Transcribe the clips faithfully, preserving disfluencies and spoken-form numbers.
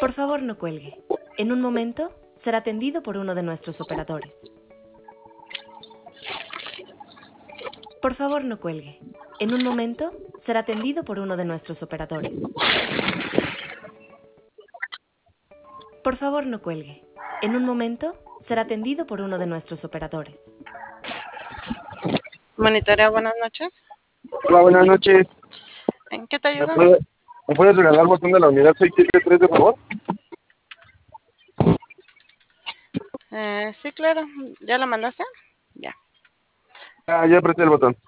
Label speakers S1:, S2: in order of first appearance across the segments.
S1: Por favor, no cuelgue. En un momento será atendido por uno de nuestros operadores. Por favor, no cuelgue. En un momento será atendido por uno de nuestros operadores. Por favor, no cuelgue. En un momento será atendido por uno de nuestros operadores.
S2: Monitorea, buenas noches.
S3: Hola, buenas noches.
S2: ¿En qué te
S3: ¿Me,
S2: ayudo?
S3: puede- ¿Me puedes regalar el botón de la unidad seiscientos setenta y tres, de favor?
S2: Eh, sí, claro. ¿Ya lo mandaste? Ya.
S3: Ah, ya apreté el botón.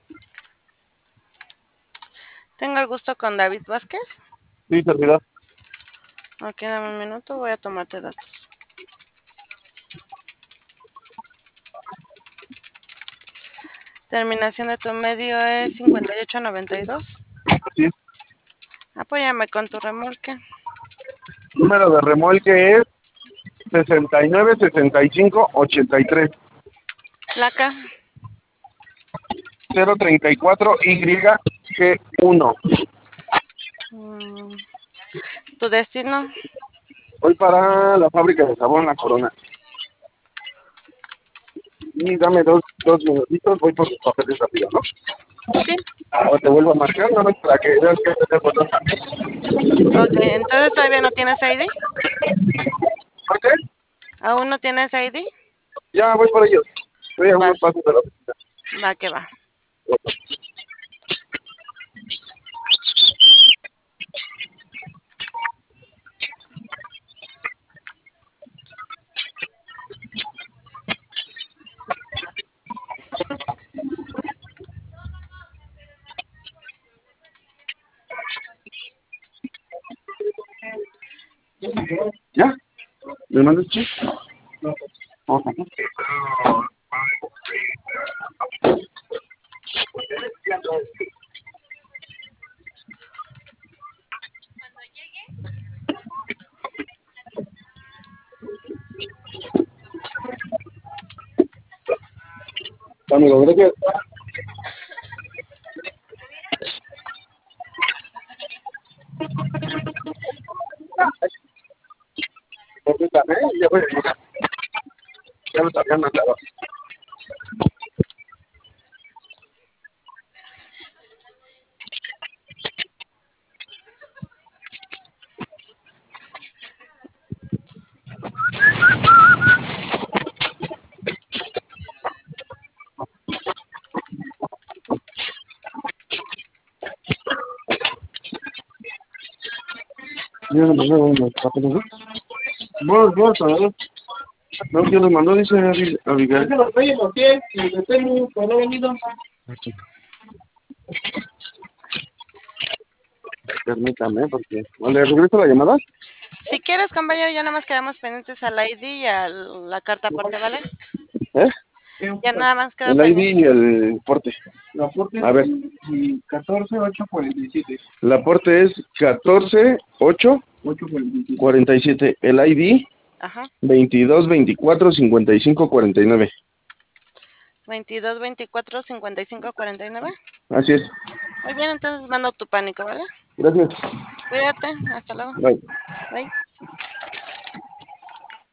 S2: Tengo el gusto con David Vázquez.
S3: Sí, servidor.
S2: Ok, dame un minuto, voy a tomarte datos. Terminación de tu medio es cincuenta y ocho noventa y dos.
S3: Sí.
S2: Apóyame con tu remolque.
S3: Número de remolque es sesenta y nueve sesenta y cinco ochenta y tres
S2: Placa.
S3: cero treinta y cuatro Y G uno.
S2: Mm, tu destino.
S3: Voy para la fábrica de jabón La Corona. Y dame dos, dos minutitos, voy por los papeles rápido, ¿no?
S2: Sí.
S3: O te vuelvo a marcar, nada más para que veas que apreté el botón.
S2: Ok, entonces todavía no tienes I D.
S3: ¿Por qué?
S2: ¿Aún no tienes I D?
S3: Ya voy por ellos. Estoy a unos
S2: Vas.
S3: pasos de la oficina.
S2: Va que va.
S3: ¿Ya? ¿Me mandas chip? Ok. Amigo, gracias. Permítame, ya voy a llegar. Ya me habían mandado. Ya me mandaron unos papeles, ¿no? Vos, vos, a ver. No, que los mandó, dice Abigail. Abigail.
S4: Se los pedimos, ¿sí? Y le tengo un no venido.
S3: Permítame, porque... ¿Le regreso la llamada?
S2: Si quieres, compañero, ya nada más quedamos pendientes al I D y a la carta aporte, ¿vale?
S3: ¿Eh?
S2: Ya nada más quedó
S3: El I D
S2: pendiente.
S3: y el porte.
S4: La aporte
S3: A ver.
S4: catorce ocho cuarenta y siete.
S3: El aporte es catorce ocho
S4: ocho cuarenta y siete.
S3: cuarenta y siete. El I D
S2: Ajá.
S3: veintidós veinticuatro cincuenta y cinco cuarenta y nueve.
S2: veintidós veinticuatro cincuenta y cinco cuarenta y nueve.
S3: Así es.
S2: Muy bien, entonces mando tu pánico, ¿vale?
S3: Gracias.
S2: Cuídate, hasta luego.
S3: Bye.
S2: Bye.